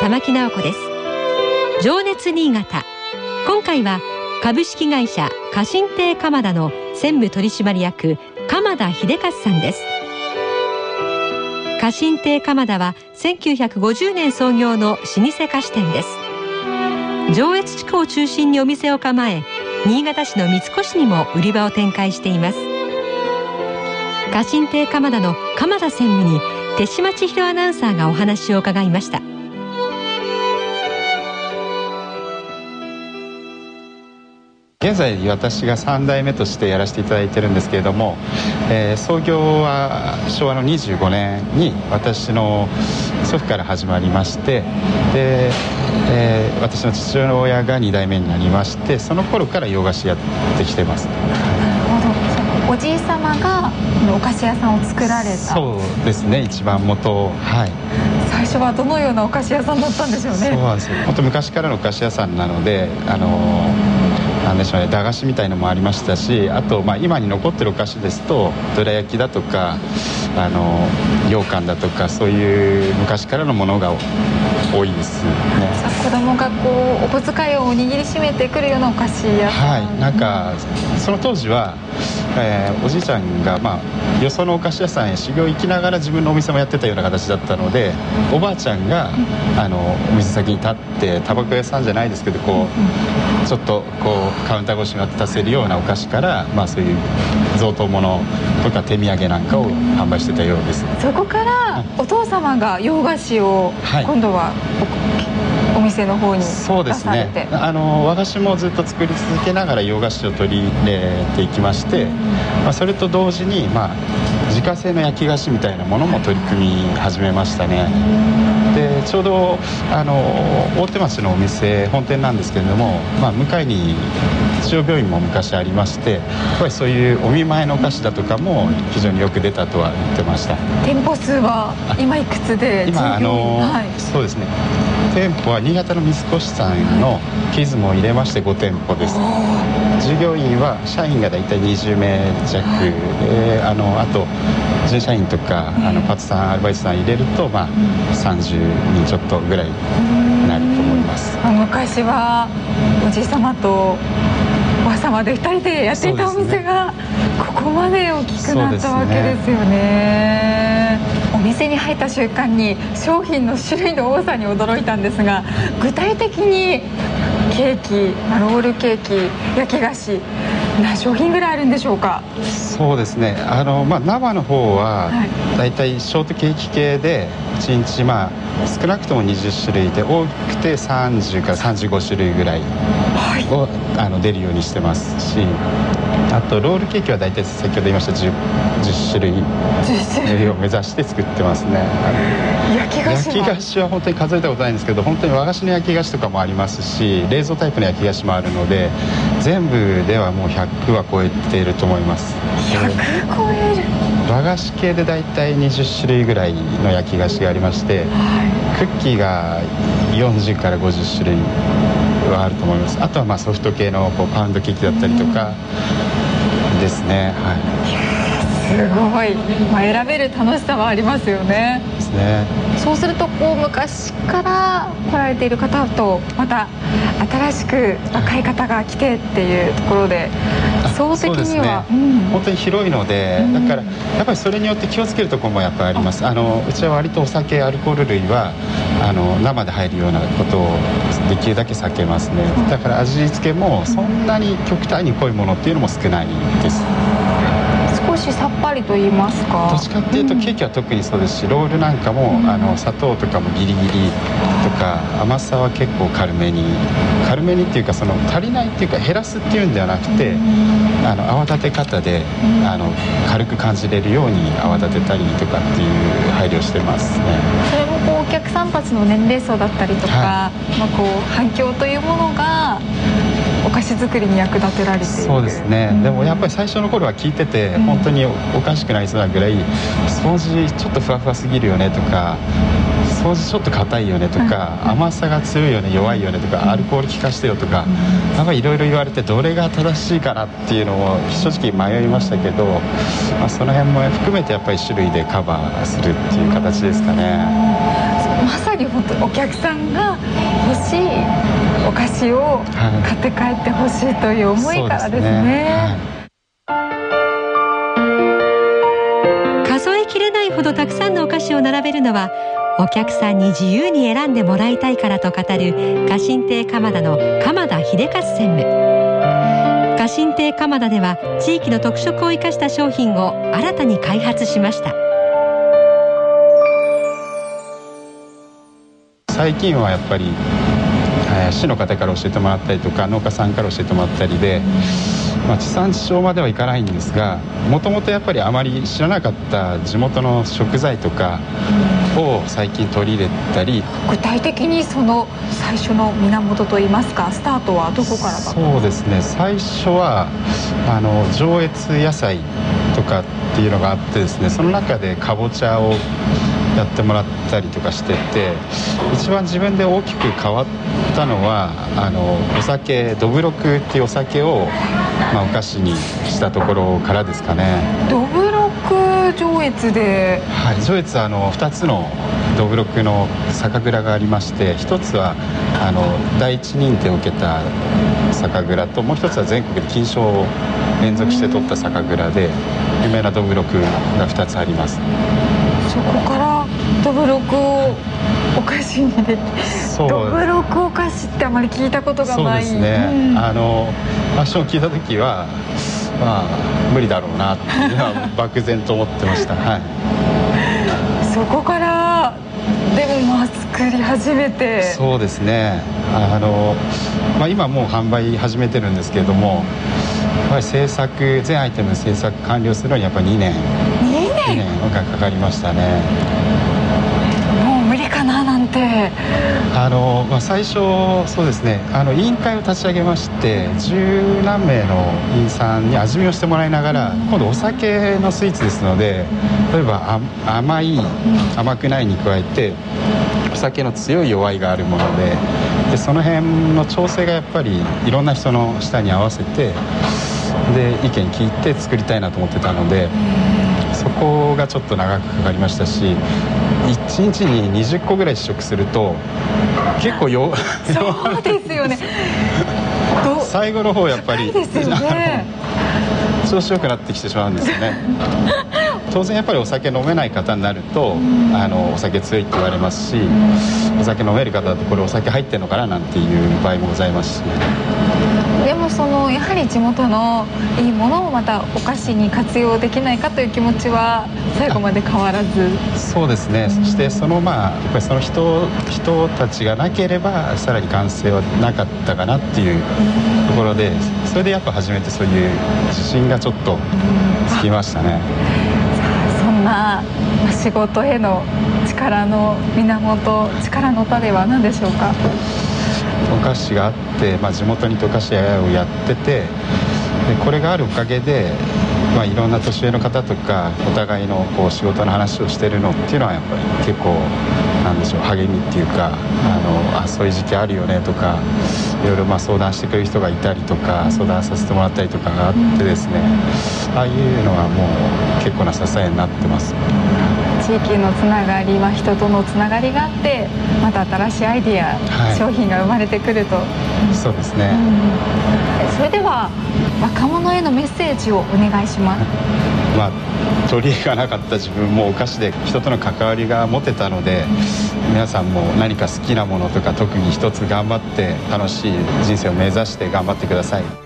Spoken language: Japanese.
玉木直子です。情熱新潟、今回は株式会社華信亭鎌田の専務取締役鎌田秀和さんです。華信亭鎌田は1950年創業の老舗菓子店です。上越地区を中心にお店を構え、新潟市の三越にも売り場を展開しています。華信亭鎌田の鎌田専務に手島千尋アナウンサーがお話を伺いました。 現在私が3代目としてやらせていただいてるんですけれども、創業は昭和の25年に私の祖父から始まりまして、で、私の父親が2代目になりまして、その頃から洋菓子やってきてます。 なるほど。おじい様がお菓子屋さんを作られた。 そうですね、一番元。はい。 最初はどのようなお菓子屋さんだったんでしょうね。 そうなんですよ。本当昔からのお菓子屋さんなので、なんでしょうね、駄菓子みたいのもありましたし、あと、今に残ってるお菓子ですとどら焼きだとか羊羹だとか、そういう昔からのものが多いですね。 子供がお小遣いを握りしめてくるようなお菓子屋さん。 はい、なんかその当時は、おじいちゃんが、よそのお菓子屋さんへ修行行きながら自分のお店もやってたような形だったので、おばあちゃんがお店先に立ってタバコ屋さんじゃないですけど、ちょっとカウンター越しに渡せるようなお菓子から、そういう贈答物とか手土産なんかを販売してたようです。 そこからお父様が洋菓子を今度はお店の方に出されて。 そうですね、和菓子もずっと作り続けながら洋菓子を取り入れていきまして、それと同時に、自家製の焼き菓子みたいなものも取り組み始めましたね。でちょうど大手町のお店本店なんですけれども、向かいに中央病院も昔ありまして、やっぱりそういうお見舞いのお菓子だとかも非常によく出たとは言ってました。 店舗数は今いくつで？ 今そうですね、店舗は新潟の三越さんのキズも入れまして5店舗です。従業員は社員がだいたい20名弱で、あと準社員とかパートさんアルバイトさん入れると、30人ちょっとぐらいになると思います。 昔はおじい様とおばあ様で2人でやっていたお店が、ここまで大きくなったわけですよね。お店に入った瞬間に商品の種類の多さに驚いたんですが、具体的にケーキ、ロールケーキ、焼き菓子、何商品ぐらいあるんでしょうか？ そうですね、生の方はだいたいショートケーキ系で1日少なくとも20種類で、多くて30から35種類ぐらいを出るようにしてますし、あとロールケーキはだいたい先ほど言いました 10種類を目指して作ってますね。 焼き菓子は本当に数えたことないんですけど、本当に和菓子の焼き菓子とかもありますし、冷蔵タイプの焼き菓子もあるので、全部ではもう100は超えていると思います。 100超える。 和菓子系でだいたい20種類ぐらいの焼き菓子がありまして、クッキーが40から50種類はあると思います。あとはソフト系のパウンドケーキだったりとかですね。 すごい、選べる楽しさはありますよね。 ですね。 そうすると昔から来られている方とまた新しく若い方が来てっていうところで、総的には、 本当に広いので、だからやっぱりそれによって気をつけるところもやっぱりあります。うちは割とお酒、アルコール類は生で入るようなことをできるだけ避けますね。だから味付けもそんなに極端に濃いものっていうのも少ないです。 少しさっぱりと言いますか。 どっちかっていうとケーキは特にそうですし、ロールなんかも砂糖とかもギリギリとか、甘さは結構軽めにっていうか、足りないっていうか減らすっていうんではなくて、泡立て方で軽く感じれるように泡立てたりとかっていう配慮してますね。 それもお客さんたちの年齢層だったりとか、反響というものがお菓子作りに役立てられている。 そうですね、でもやっぱり最初の頃は聞いてて、本当におかしくなりそうなぐらい、掃除ちょっとふわふわすぎるよねとか、掃除ちょっと硬いよねとか、甘さが強いよね弱いよねとか、アルコール効かしてよとか、やっぱりいろいろ言われて、どれが正しいかなっていうのを正直迷いましたけど、その辺も含めてやっぱり種類でカバーするっていう形ですかね。 まさに本当にお客さんが欲しいお菓子を買って帰ってほしいという思いからですね。 数えきれないほどたくさんのお菓子を並べるのは、お客さんに自由に選んでもらいたいからと語る華新亭鎌田の鎌田秀和専務。華新亭鎌田では地域の特色を生かした商品を新たに開発しました。 最近はやっぱり市の方から教えてもらったりとか農家さんから教えてもらったりで、地産地消まではいかないんですが、もともとやっぱりあまり知らなかった地元の食材とかを最近取り入れたり。 具体的にその最初の源といいますか、スタートはどこからだったんですか？ そうですね、最初は上越野菜とかっていうのがあってですね、その中でかぼちゃをやってもらったりとかしてて、一番自分で大きく変わったのはお酒、どぶろくっていうお酒を、お菓子にしたところからですかね。 どぶろく上越で、 はい、上越は2つのどぶろくの酒蔵がありまして、一つは第一認定を受けた酒蔵と、もう一つは全国で金賞を連続して取った酒蔵で有名などぶろくが2つあります。 そこからどぶろくをお菓子にで、どぶろくお菓子ってあまり聞いたことがない。 そうですね、私も聞いた時は無理だろうなっていうのは漠然と思ってました。はい、 そこからでも作り始めて。 そうですね、今もう販売始めてるんですけれども、やっぱり全アイテム制作完了するのにやっぱり2年がかかりましたね。 もう無理かななんて。 最初そうですね、委員会を立ち上げまして、十何名の委員さんに味見をしてもらいながら、今度お酒のスイーツですので、例えば甘くないに加えてお酒の強い弱いがあるもので、その辺の調整がやっぱりいろんな人の舌に合わせて、で意見聞いて作りたいなと思ってたので、そこがちょっと長くかかりましたし、1日に20個ぐらい試食すると結構そうですよね最後の方やっぱりですよね調子よくなってきてしまうんですよね。当然やっぱりお酒飲めない方になるとお酒強いって言われますし、お酒飲める方だとこれお酒入ってんのかななんていう場合もございますし、 でもやはり地元のいいものをまたお菓子に活用できないかという気持ちは最後まで変わらず。 そうですね、そしてやっぱりその人たちがなければさらに完成はなかったかなっていうところで、それでやっぱ初めてそういう自信がちょっとつきましたね。 そんな仕事への力の源、力の種は何でしょうか？ お菓子があって、地元にお菓子屋をやってて、でこれがあるおかげで、いろんな年上の方とかお互いの仕事の話をしてるのっていうのはやっぱり結構励みっていうか、そういう時期あるよねとか、いろいろ相談してくれる人がいたりとか、相談させてもらったりとかがあってですね、ああいうのはもう結構な支えになってます。 地域のつながりは人とのつながりがあって、また新しいアイディア、商品が生まれてくると。 そうですね、 それでは若者へのメッセージをお願いします。 取り柄がなかった自分もお菓子で人との関わりが持てたので、皆さんも何か好きなものとか特に一つ頑張って楽しい人生を目指して頑張ってください。